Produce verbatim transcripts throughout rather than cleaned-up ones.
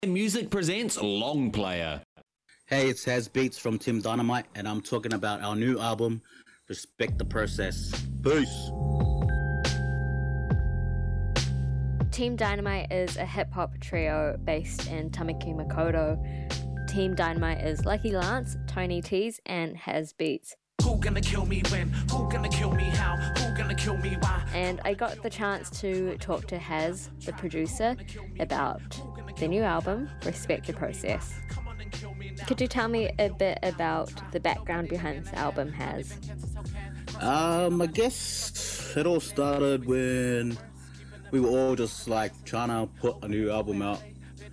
Music presents Long Player. Hey, it's Has Beats from Team Dynamite, and I'm talking about our new album, Respect the Process. Peace! Team Dynamite is a hip-hop trio based in Tamaki Makaurau. Team Dynamite is Lucky Lance, Tony Tees, and Has Beats. Who gonna kill me when? Who gonna kill me how? Who gonna kill me why? And I got the chance to talk to Has, the producer, about the new album, Respect the Process. Could you tell me a bit about the background behind this album, Has? Um, I guess it all started when we were all just like trying to put a new album out,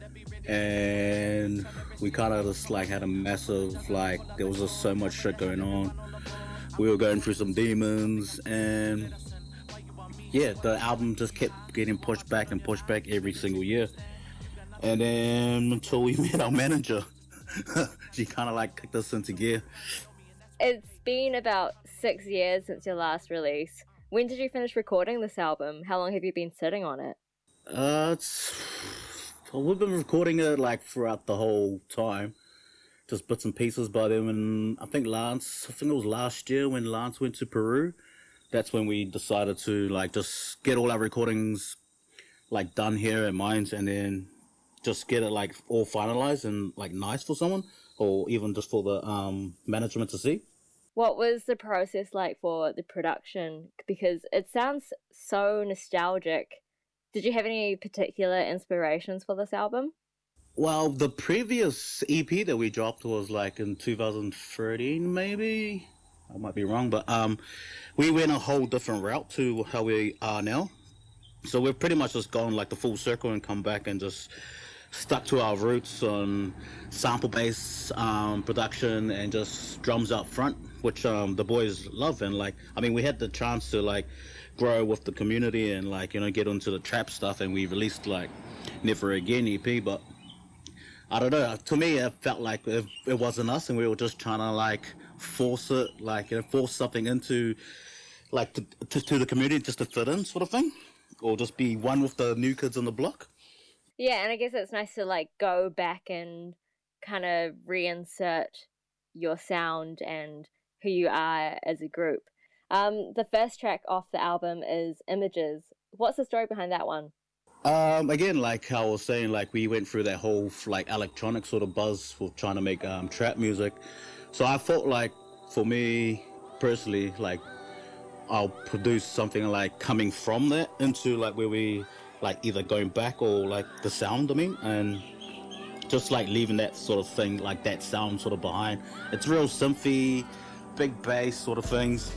and we kind of just like had a massive, like, there was just so much shit going on. We were going through some demons, and yeah, the album just kept getting pushed back and pushed back every single year. And then until we met our manager, she kind of like kicked us into gear. It's been about six years since your last release. When did you finish recording this album? How long have you been sitting on it? Uh, it's, well, we've been recording it like throughout the whole time. Just bits and pieces by them, and I think Lance, I think it was last year when Lance went to Peru. That's when we decided to like just get all our recordings like done here at Minds, and then just get it like all finalized and like nice for someone, or even just for the um management to see. What was the process like for the production? Because it sounds so nostalgic. Did you have any particular inspirations for this album? Well, the previous E P that we dropped was like in two thousand thirteen, maybe. I might be wrong, but um, we went a whole different route to how we are now. So we've pretty much just gone like the full circle and come back and just stuck to our roots on sample-based um, production and just drums up front, which um, the boys love. And like, I mean, we had the chance to like grow with the community and like, you know, get into the trap stuff, and we released like Never Again E P, but I don't know, to me it felt like it, it wasn't us, and we were just trying to like force it, like, you know, force something into like to, to, to the community just to fit in, sort of thing, or just be one with the new kids on the block. Yeah, and I guess it's nice to like go back and kind of reinsert your sound and who you are as a group. Um, the first track off the album is Images. What's the story behind that one? Um, again, like I was saying, like we went through that whole like electronic sort of buzz for trying to make um, trap music. So I felt like, for me personally, like I'll produce something like coming from that into like where we like either going back or like the sound, I mean, and just like leaving that sort of thing, like that sound sort of behind. It's real synthy, big bass sort of things.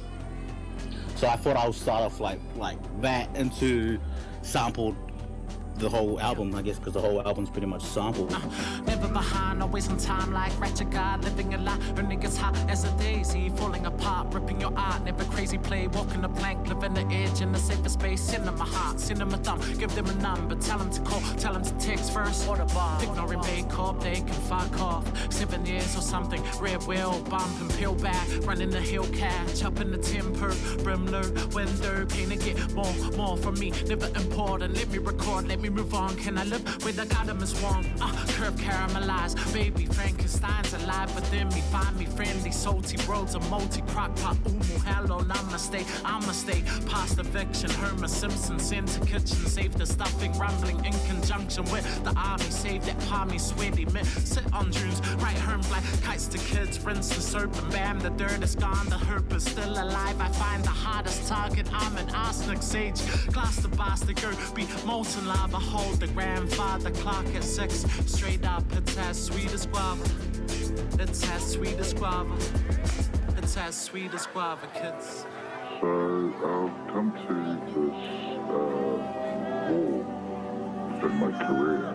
So I thought I would start off like like that into sampled the whole album, I guess, because the whole album's pretty much sampled. Uh, never behind, always on time, like ratchet guy, living a lie. Her niggas hot as a daisy, falling apart, ripping your art. Never crazy play, walking the plank, living the edge in the safest space. Cinema hot, cinema thumb, give them a number, tell them to call, tell them to text first. Ignoring makeup, they can fuck off. Seven years or something, red wheel, bump and peel back, running the hill catch, up in the temper, brim low, window, pain to get more, more from me, never important. Let me record, let me move on. Can I live where the goddamn is wrong? Uh, curve caramelized, baby Frankenstein's alive within me. Find me friendly, salty roads, a multi crock pot. Umu, hello, namaste. I'ma stay past eviction. Herman Simpson sent to kitchen, save the stuffing, rumbling in conjunction with the army. Save that palmy, sweaty mint. Sit on dunes, right herm black kites to kids, rinse and soap and bam. The dirt is gone, the herb is still alive. I find the hardest target. I'm an arsenic sage. Glass the bastard girl, be molten lava. Hold the grandfather clock at six. Straight up, it's as sweet as guava. It's as sweet as guava. It's as sweet as guava, kids. So I've come to this uh, wall in my career.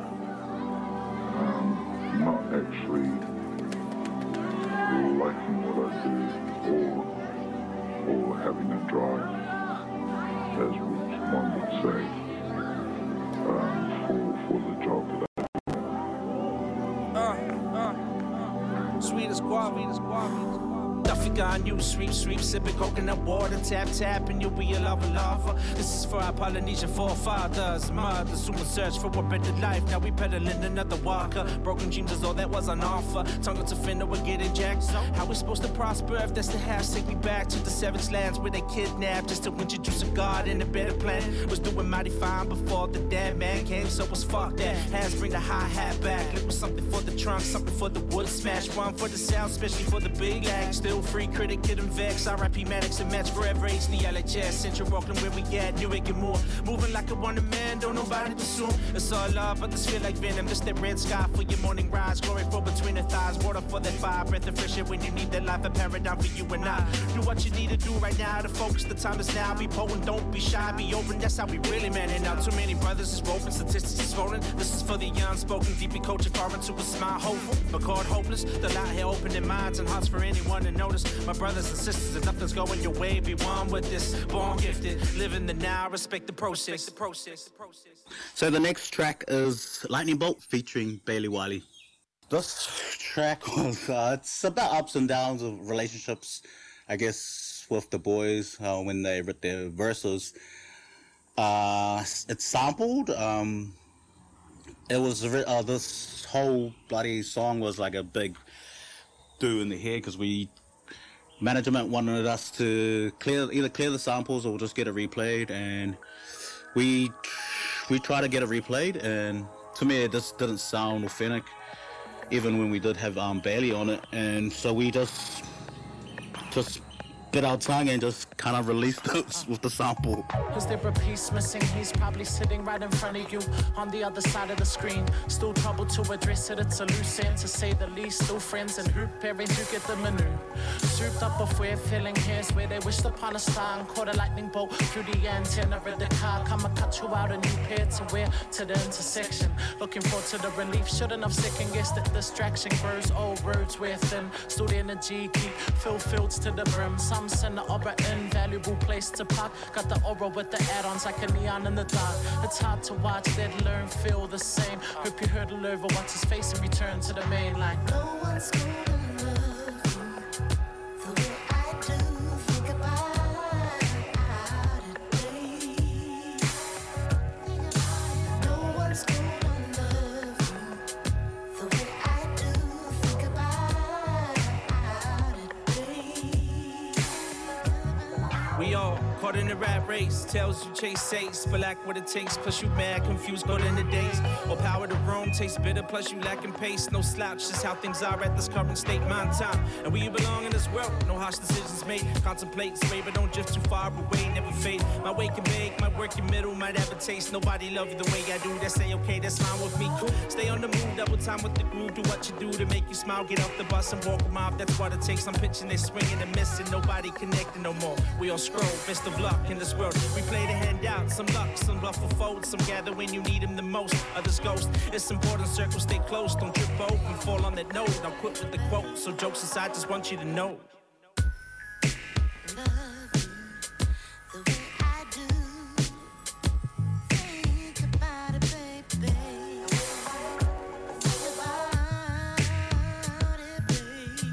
Um, not actually liking what I do, or or having a drive, as one would say. Um, for, for the job that I do. Uh, uh, uh. Sweet as guava, sweet as guava. Duffy gun, you sweep, sweep, sipping coconut water, tap, tap, and you'll be a lover, lover. This is for our Polynesian forefathers, mothers who would search for a better life. Now we peddling another walker. Broken dreams is all that was on offer. Tongue to fender, we're getting jacked. So how we supposed to prosper if that's the hash? Take me back to the savage lands where they kidnapped just to introduce a god and a better plan. Was doing mighty fine before the dead man came, so was fuck that. Hands bring the hi-hat back. Look with something for the trunk, something for the wood smash. One for the sound, especially for the big act. Still free critic, getting vexed. R I P Maddox and match forever. H D L H S, Central Auckland where we at. Newark and more. Moving like a wonder man, don't nobody pursue. It's all love, but this feel like venom. This that red sky for your morning rise. Glory for between the thighs. Water for that fire. Breath of fresh air when you need that life. A paradigm for you and I. Do what you need to do right now to focus. The time is now. Be potent, don't be shy. Be open, that's how we really man it out. Too many brothers is roping, statistics is rolling. This is for the unspoken, deeply coaching foreign to a smile hopeful, but called hopeless. The light here opening minds and hearts for anyone to notice. My brothers and sisters, if nothing's going your way, be one with this. Born gifted, live in the now, respect the process. The process. The process. So the next track is Lightning Bolt featuring Bailey Wiley. This track was, uh, it's about ups and downs of relationships, I guess, with the boys uh, when they wrote their verses. Uh, it's sampled. Um, it was uh, this whole bloody song was like a big do in the head because we management wanted us to clear either clear the samples or just get it replayed, and we we tried to get it replayed, and to me it just didn't sound authentic, even when we did have um, Bailey on it, and so we just just. bit our tongue and just kind of released it with the sample. Is there a piece missing? He's probably sitting right in front of you on the other side of the screen. Still trouble to address it, it's a loose end to say the least. Still friends and hoop parents, you get the menu. Souped up if we're filling hairs where they wished upon a star and caught a lightning bolt through the antenna of the car. Come and cut you out a new pair to wear to the intersection. Looking forward to the relief, shouldn't have second guessed that distraction grows. Old roads we're thin, still the energy keep fill fields to the brim. Some send the opera invaluable place to park. Got the aura with the add-ons like a neon in the dark. It's hard to watch, then learn, feel the same. Hope you hurdle over once his face and return to the main line. No one's gonna love you the way I do. Think about it, babe. No one's gonna love you the way I do. Think about it, babe. We all caught in the rat race. Tells you chase safe, but lack what it takes. Plus you mad, confused, caught in the days. Or power to roam, tastes bitter. Plus you lacking pace. No slouch, just how things are at this current state. Mind time, and where you belong in this world. No harsh decisions made. Contemplate, sway, but don't drift too far away. Never fade. My way can make my work in middle might have a taste. Nobody love you the way I do. That's say okay, that's fine with me. Cool. Stay on the move, double time with the groove. Do what you do to make you smile. Get off the bus and walk them off. That's what it takes. I'm pitching, they swinging and missing. Nobody connecting no more. We all scroll. Best of luck in this world. We play the hand out. Some luck, some bluff or fold. Some gather when you need them the most. Others ghost. It's important circles stay close. Don't trip over and fall on that note. I'll quit with the quote. So jokes aside, just want you to know. The way I do. Think about it, baby. Think about it, baby.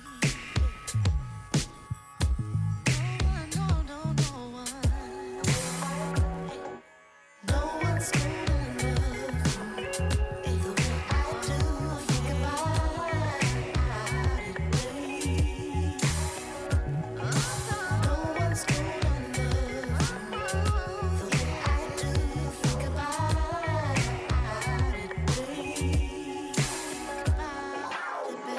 No one, no, no, no one. No one's gonna love you the way I do. Think about it, baby. No one's gonna love you the way I do. Think about it, baby. About it,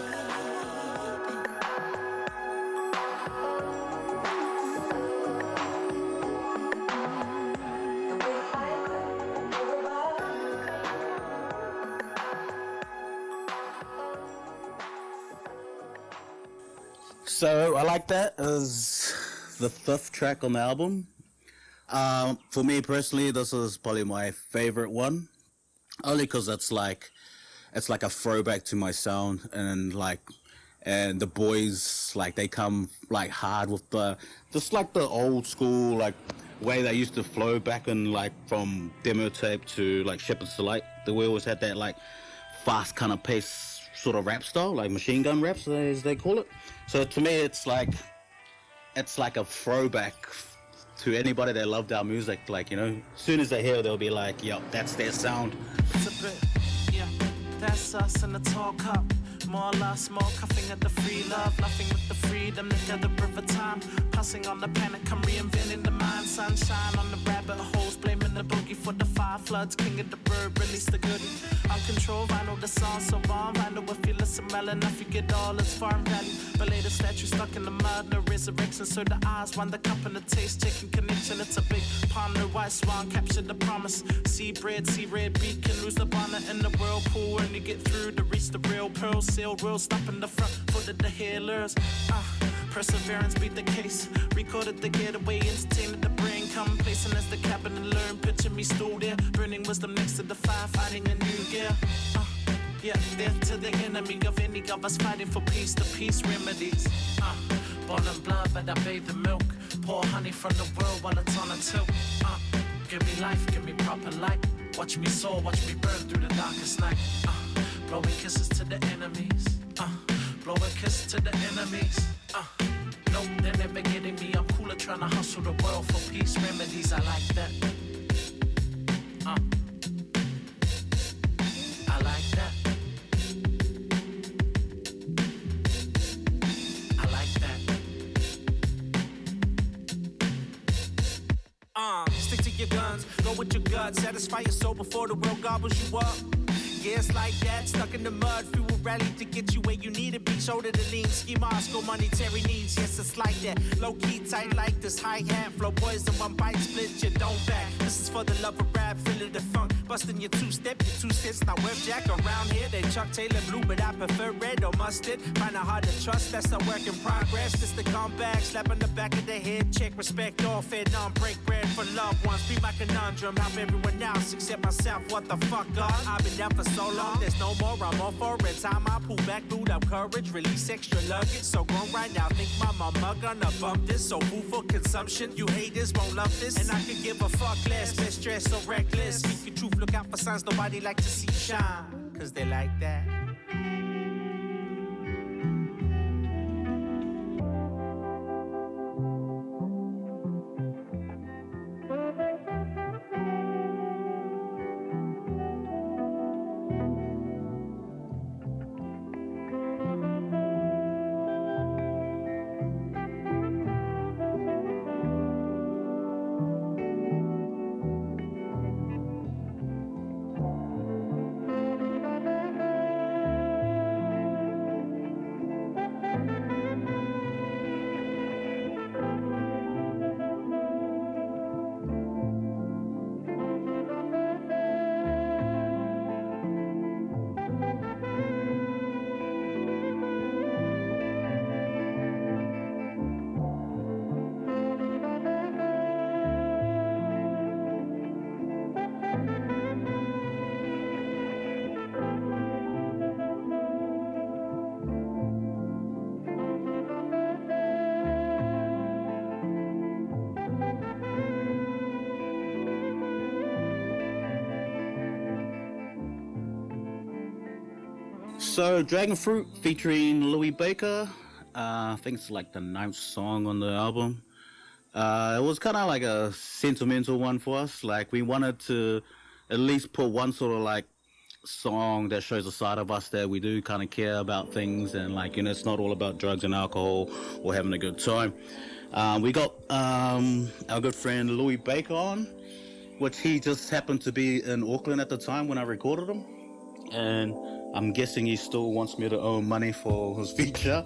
So I like that as the fifth track on the album. Um, for me personally, this is probably my favorite one, only because it's like it's like a throwback to my sound, and like and the boys like they come like hard with the just like the old school like way they used to flow back in like from demo tape to like Shepherd's Delight. The we always had that like fast kind of pace sort of rap style, like machine gun raps as they call it. So to me, it's like it's like a throwback to anybody that loved our music. Like, you know, as soon as they hear it, they'll be like, "Yo, that's their sound." It's a bit, yeah, that's us in the tall cup. More or less, more cuffing at the free love, laughing with the freedom, together river time. Passing on the panic, I'm reinventing the mind. Sunshine on the rabbit holes, blaming the boogie for the fire floods. King of the bird, release the good. Uncontrolled, I know the song so bomb. I know if you listen well enough, you get all its farm value. But later statue stuck in the mud, no resurrection. So the eyes want the cup and the taste, taking connection. It's a big pond, the white swan, capture the promise. Sea bread, sea red beacon, lose the bonnet in the whirlpool. And you get through to reach the real pearl. Sailed real, stop in the front, foot of the healers. Uh, perseverance beat the case. Recorded the getaway, entertaining the brain. Complacent as the cabin and learn. Picture me stood there, burning wisdom next to the fire, fighting a new gear. Uh, yeah, death to the enemy of any of us fighting for peace. The peace remedies. Uh, born in blood, but I bathe the milk. Pour honey from the world while it's on a tilt. Uh, give me life, give me proper light. Watch me soar, watch me burn through the darkest night. Uh, blowing kisses to the enemies. Uh, blowing kisses to the enemies. Uh, nope, they're never getting me. I'm cooler trying to hustle the world for peace remedies. I like that. Uh, I like that. I like that. Uh, stick to your guns, go with your guts, satisfy your soul before the world gobbles you up. Yeah, it's like that, stuck in the mud, fuel rally to get you where you need to be. Shoulder to lean, ski mask, go monetary needs. Yes, it's like that, low key, tight like this hi-hat. Flow poison, one bite, split your don't back. This is for the love of rap, feeling the funk. Busting your two-step, your two steps, not web jack. Around here, they Chuck Taylor blue, but I prefer red or mustard. Find it hard to trust, that's a work in progress. Just the comeback, slap on the back of the head, check, respect, all fed, non break bread for loved ones. Be my conundrum, help everyone else except myself. What the fuck, God? I've been down for so long, there's no more, I'm on for it. Time I pull back, boot up courage, release extra luggage. So grown right now, think my mama gonna bump this. So food for consumption, you haters won't love this. And I could give a fuck less, best stress so reckless. Speak your truth, look out for signs nobody like to see shine. Cause they like that. So, Dragon Fruit featuring Louis Baker. Uh, I think it's like the ninth song on the album. Uh, it was kind of like a sentimental one for us. Like, we wanted to at least put one sort of like song that shows a side of us that we do kind of care about things, and like, you know, it's not all about drugs and alcohol or having a good time. Um, we got um, our good friend Louis Baker on, which he just happened to be in Auckland at the time when I recorded him. And I'm guessing he still wants me to owe him money for his feature.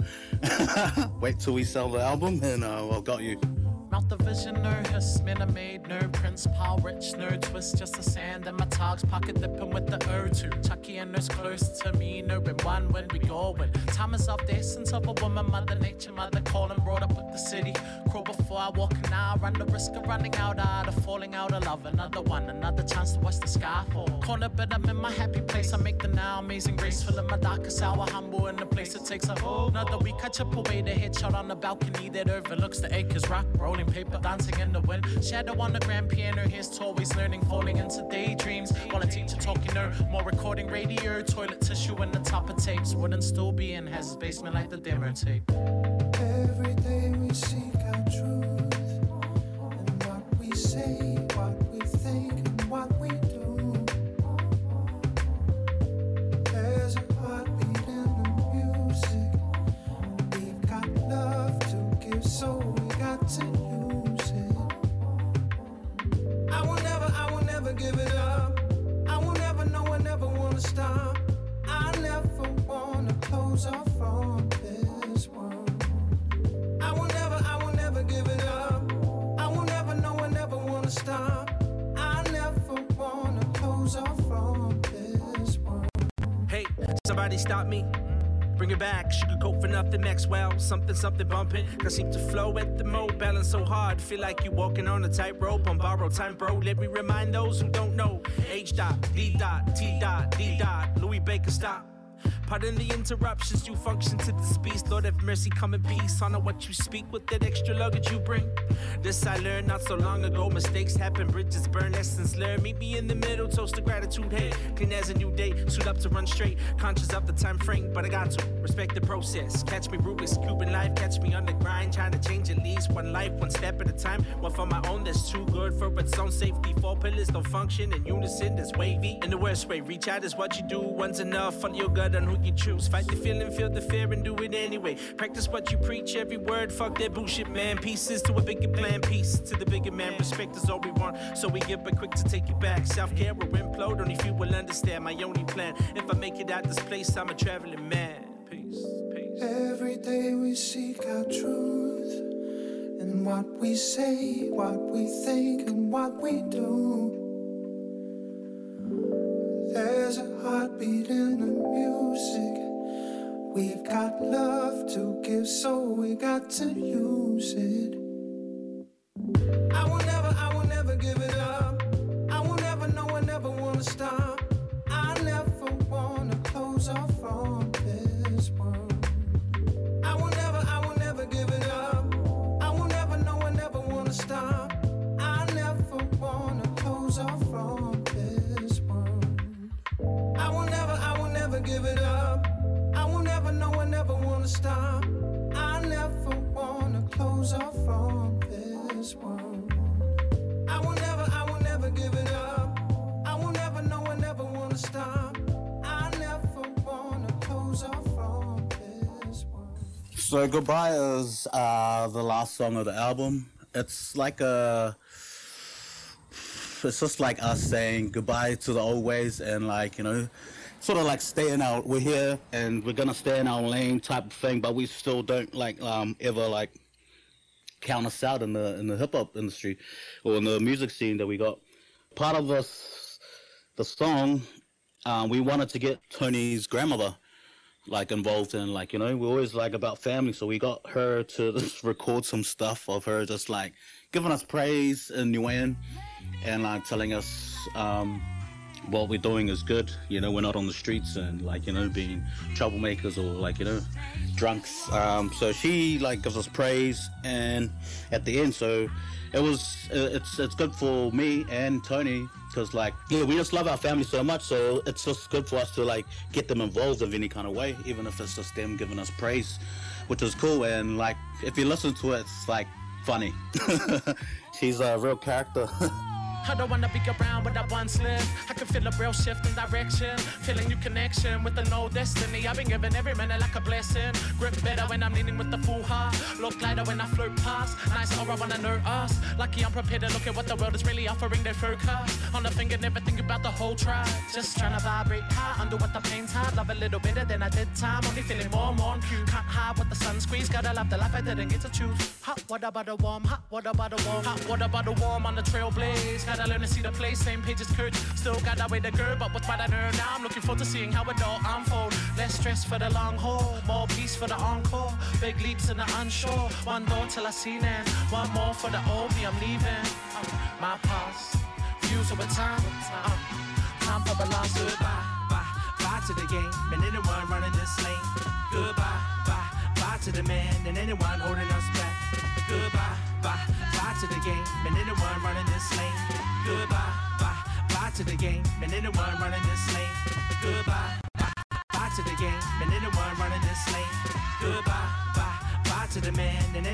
Wait till we sell the album and uh, I've got you. Mount the vision, no hiss, man, I made no prince, power rich, no twist, just the sand in my togs, pocket dipping with the O two. Chucky and us close to me, no when one when we go when time is of the essence of a woman, mother nature, mother calling, brought up with the city. Crawl before I walk and I run the risk of running out, out of falling out of love. Another one, another chance to watch the sky fall. Corner, but I'm in my happy place. I make the now amazing grace, filling my darkest hour, humble in the place it takes a whole another week. I chip away the headshot on the balcony that overlooks the acres, rock rolling paper, dancing in the wind. Shadow on the grand piano, here's to always learning, falling into daydreams. While a teacher talking, no more recording radio, toilet tissue in the top of tapes. Wouldn't still be in Haz's basement like the demo tape. Every day we seek our truth, and what we say, what we think, and what we do. There's a heartbeat in the music. We've got love to give, so we got to use it. I will never, I will never give it up. I will never know, I never wanna stop. I never wanna close off from this world. I will never, I will never give it up. I will never know, I never wanna stop. I never wanna close off from this world. Hey, somebody stop me. Bring it back, sugarcoat for nothing, Maxwell. Something, something bumping. Cause seem to flow at the mo, balance so hard. Feel like you walking on a tightrope on borrowed time, bro. Let me remind those who don't know. H dot, D dot, T dot, D dot. Louis Baker, stop. Pardon the interruptions, you function to the speech. Lord have mercy, come in peace. Honor what you speak with that extra luggage you bring. This I learned not so long ago. Mistakes happen, bridges burn, lessons learned. Meet me in the middle, toast to gratitude. Hey, clean as a new day, suit up to run straight. Conscious of the time frame, but I got to respect the process. Catch me Rubik's Cube in life, catch me on the grind. Trying to change at least one life, one step at a time. One for my own that's too good for its own safety. Four pillars don't function in unison, that's wavy. In the worst way, reach out is what you do. One's enough, follow your gut on who you choose. Fight the feeling, feel the fear, and do it anyway. Practice what you preach, every word, fuck that bullshit, man. Pieces to a bigger plan, peace to the bigger man. Respect is all we want, so we get but quick to take you back. Self-care will implode, only few will understand my only plan. If I make it out this place, I'm a traveling man. Peace, peace. Every day we seek our truth, and what we say, what we think, and what we do. There's a heartbeat in the music. We've got love to give, so we got to use it. I will never, I will never give it up. I will never know, I never wanna stop. I never wanna close off from this world. I will never, I will never give it up. I will never know, I never wanna stop. I never wanna close off from this world. I will never, I will never give it up. I will never know, I never wanna stop. I never wanna close off from this world. I will never, I will never give it up. I will never know, I never wanna stop. I never wanna close off from this world. So Goodbye is uh, the last song of the album. It's like a, it's just like us saying goodbye to the old ways and like, you know, sort of like staying out. We're here and we're gonna stay in our lane type of thing, but we still don't like um, ever like count us out in the in the hip hop industry or in the music scene that we got. Part of this, the song, uh, we wanted to get Tony's grandmother like involved in, like, you know, we're always like about family, so we got her to just record some stuff of her just like giving us praise in Niuean and like telling us um, what we're doing is good, you know, we're not on the streets and like, you know, being troublemakers or like, you know, drunks. Um, so she like gives us praise and at the end, so it was, it's it's good for me and Tony because like, yeah, we just love our family so much, so it's just good for us to like get them involved in any kind of way, even if it's just them giving us praise, which is cool. And like, if you listen to it, it's like funny. She's a real character. I don't wanna be around what I once lived. I can feel a real shift in direction, feeling new connection with the no destiny. I've been given every minute like a blessing. Grip better when I'm leaning with the full heart. Look lighter when I flirt past. Nice aura when I nerd us. Lucky I'm prepared to look at what the world is really offering. Their forecast on the finger, never think about the whole tribe. Just trying to vibrate high, undo what the pain's hard. Love a little better than I did time. Only feeling more and more on cue. Can't hide what the sun squeeze. Gotta love the life I didn't get to choose. Hot water by the warm, hot water by the warm, hot water by the warm on the trailblaze. Gotta learn to see the place, same page as Kurt. Still got that way to girl, but what's what I learned now? I'm looking forward to seeing how it all unfold. Less stress for the long haul, more peace for the encore. Big leaps in the unsure. One door till I see land. One more for the old me, I'm leaving. Uh, my past, views over time. Uh, time for the lost. Goodbye, bye, bye to the game and anyone running this lane. Goodbye, bye, bye to the man and anyone holding us back. Goodbye, bye, bye to the game and anyone running this lane. Goodbye, bye, bye to the game and anyone running this lane. Goodbye, bye, bye to the game and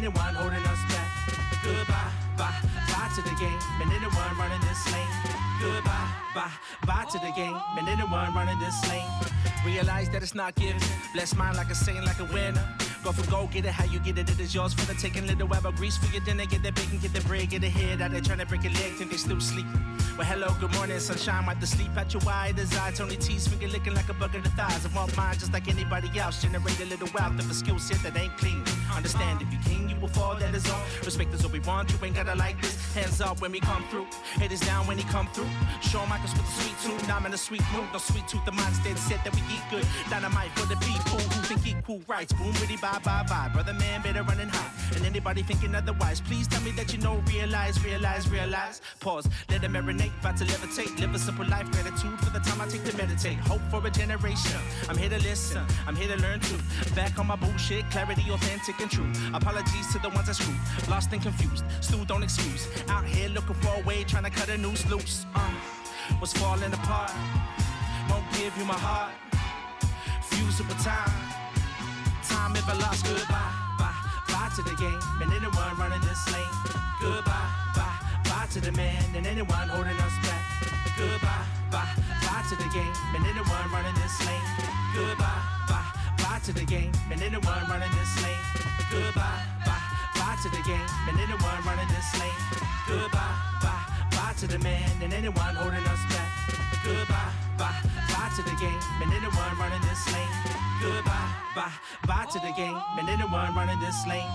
anyone holding us back. Goodbye, bye, bye to the game, and anyone running this lane. Goodbye, bye, bye to the game, and anyone running this lane. Realize that it's not given. Bless mine like a saint, like a winner. Go for gold, get it how you get it, it is yours for the taking. Little web of grease for your dinner, get the bacon, get the bread, get the head out there trying to break a leg, think they still sleep. Well, hello, good morning, sunshine, wipe the sleep out your wide eyes. Tony T's finger licking like a bug in the thighs. I want mine just like anybody else, generate a little wealth of a skill set that ain't clean. Understand if you king, you will fall, that is all. Respect is what we want, you ain't gotta like this. Hands up when we come through, head is down when he come through. Shawn Michaels with the sweet tune, I'm in a sweet mood, no sweet tooth, the mind's dead set that we eat good. Dynamite for the people who think equal rights. Boom, witty, bye, bye, bye. Brother man better running hot. And anybody thinking otherwise, please tell me that you know, realize, realize, realize. Pause, let it marinate, about to levitate. Live a simple life, gratitude for the time I take to meditate. Hope for a generation. I'm here to listen, I'm here to learn too. Back on my bullshit, clarity, authentic and true. Apologies to the ones that screwed, lost and confused. Still don't excuse. Out here looking for a way, trying to cut a noose loose. Uh, what's falling apart? Won't give you my heart. Fuse it with time. Time if I lost. Goodbye, bye, bye to the game, and anyone running this lane. Goodbye, bye, bye to the man, and anyone holding us back. Goodbye, bye, bye to the game, and anyone running this lane. Goodbye, bye, bye to the game, and anyone running this lane. Goodbye, bye, bye to the game, and anyone running this lane. Goodbye, bye, bye to the man, and anyone holding us back. Goodbye, bye, bye to the game, and anyone running this lane. Goodbye, bye, bye to the game, and anyone running this lane.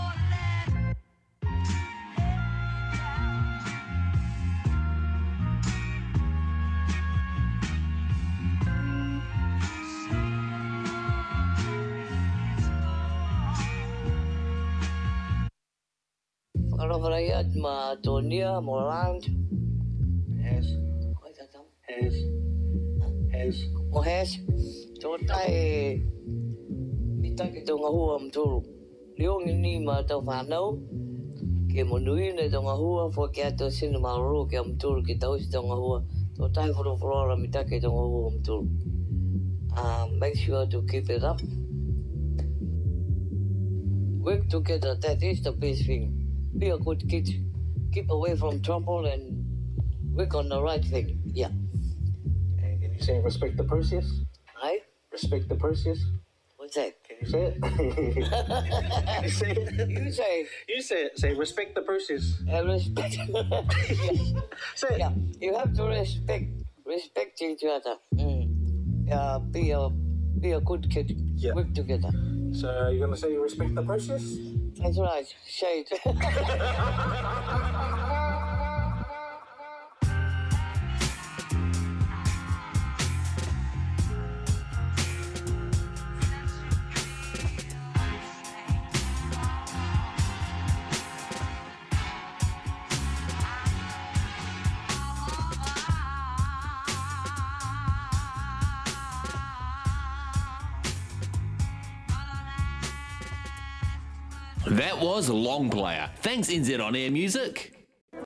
Whakarawaraiat ma Tonia mo land. Hes. Koe tatam. Hes. Hes. Mo hes. Tō tai mitake tō ngahua mtoro. Leongi ni ma tau whanau. Ke mo nui nei tō ngahua fo ke ato sinu maroro ke mtoro ke tau si tō ngahua. Tō tai whorowhorora mitake tō ngahua mtoro. Um, make sure to keep it up. Work together, that is the best thing. Be a good kid. Keep away from trouble and work on the right thing. Yeah. And can you say respect the Perseus? Right? Respect the Perseus? What's that? Can you say it? Can you say it? You say. You say it. Say respect the Perseus. Uh, respect. Yes. Say it. Yeah. You have to respect respect each other. Mm. Yeah. Be a be a good kid. Yeah. Work together. So you're gonna say you respect the Perseus? That's right. Say it. That was Long Player. Thanks, N Z On Air Music.